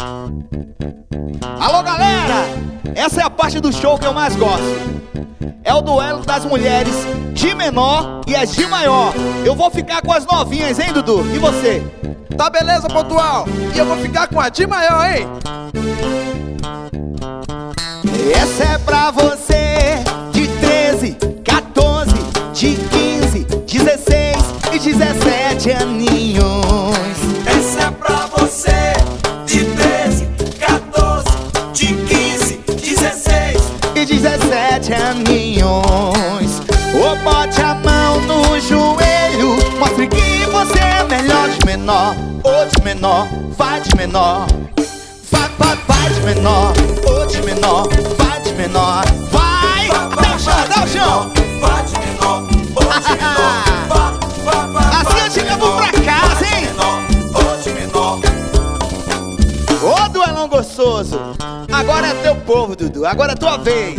Alô, galera! Essa é a parte do show que eu mais gosto. É o duelo das mulheres de menor e as de maior. Eu vou ficar com as novinhas, hein, Dudu? E você? Tá beleza, pontual. E eu vou ficar com a de maior, hein? Essa é pra você de 13, 14, de 15, 16 e 17 aninhos. Essa é pra você de 13, 14, de 15, 16 e 17 aninhos. Ou bote a mão no joelho, mostre que você é melhor de menor. Ou de menor, vai de menor. Vai de menor, ou de menor, vai de menor. Vai, até o chão, até o chão. Vai de menor, ou de menor. Assim eu te levo pra casa, hein? Ou de menor. Ô, duelão gostoso. Agora é teu povo, Dudu, agora é tua vez.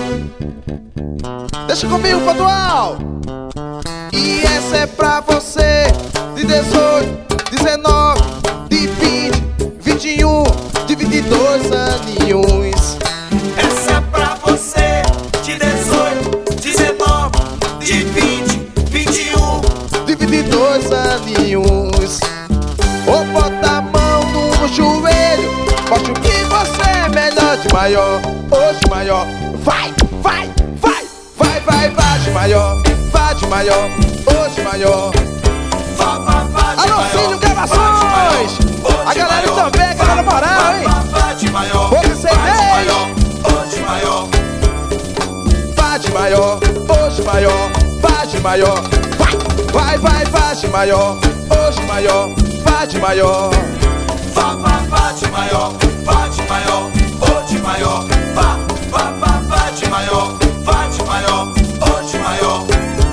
Deixa comigo, pontual. E essa é pra você de 18, 19, de 20, 21, de 22 aninhos. Essa é pra você de 18, 19, de 20, 21, de 22 aninhos. Ou bota a mão no joelho, mostra que você é melhor de maior. Ou de maior, vai, vai, vai, vai, vai, vai de maior, vai de maior, ou de maior. Alô, Cílio Gravações! A galera também, a galera moral, hein? Boca sem ou de maior. Vai de maior, hoje maior, vai de maior. Vai, vai, vai de maior, hoje maior, vai de maior. Vai de maior, vai de maior, ou de maior. Vai de maior, vai de maior, ou de maior.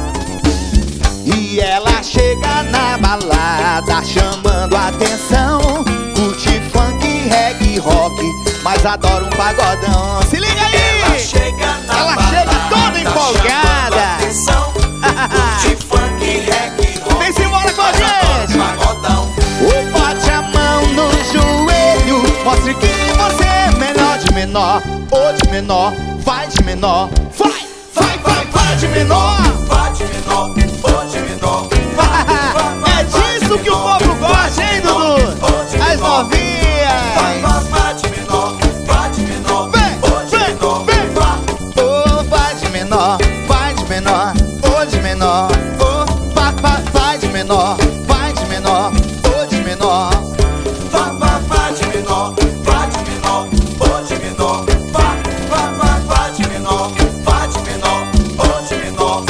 E ela chega na balada chamando a atenção. Curte funk, reggae, rock, mas adora um pagodão. Se liga aí! Ela chega toda empolgada. Curte funk, reggae, rock, vem-se embora com a gente! pagodão. Ou bote a mão no joelho, mostre que você é melhor de menor. Ou de menor, vai de menor. Vai de menor. Vai de menor, ou de menor. É disso que o povo gosta, hein, Dudu? As novinhas. Vai de menor, vai de menor. Vem, vem. Oh, vai de menor, vai de menor. Ou de menor. Oh, vai de menor, vai de menor. Ou de menor. Vai de menor, vai de menor, ou de menor. Vai de menor, vai de menor, ou de menor.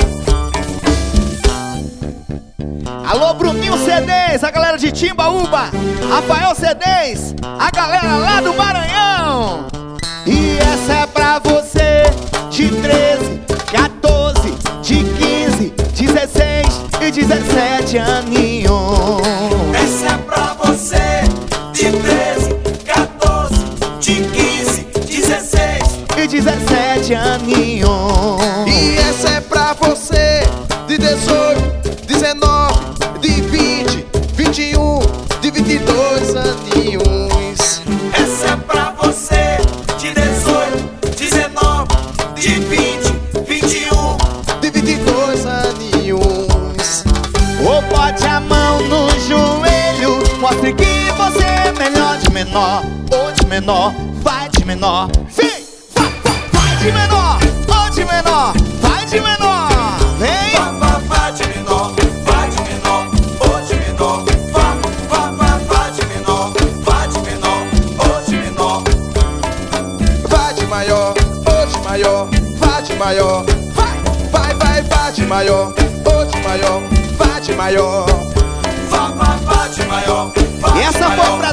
Alô, Bruninho CDs, a galera de Timbaúba. Rafael CDs, a galera lá do Maranhão. E essa é pra você de 13, 14, de 15, 16 e 17 aninhos. Essa é pra você de 13, 14, de 15, 16 e 17 aninhos. E essa é pra você de 18, 19, de 20, 21, de 22 aninhos. Essa é pra você de 18, 19, de 20, 21, de 22 aninhos. Ou bote a mão no joelho, mostre que você é melhor de menor. Ou de menor, vai de menor. Vem, vai de menor. Ou de menor, vai de menor. Vem. vai de menor, vai de menor, ou de menor. Vai de menor, vai de menor, ou de menor. Vai de maior, hoje maior, vai de maior. Vai de maior, hoje maior, vai de maior. Vai de maior. Essa foi pra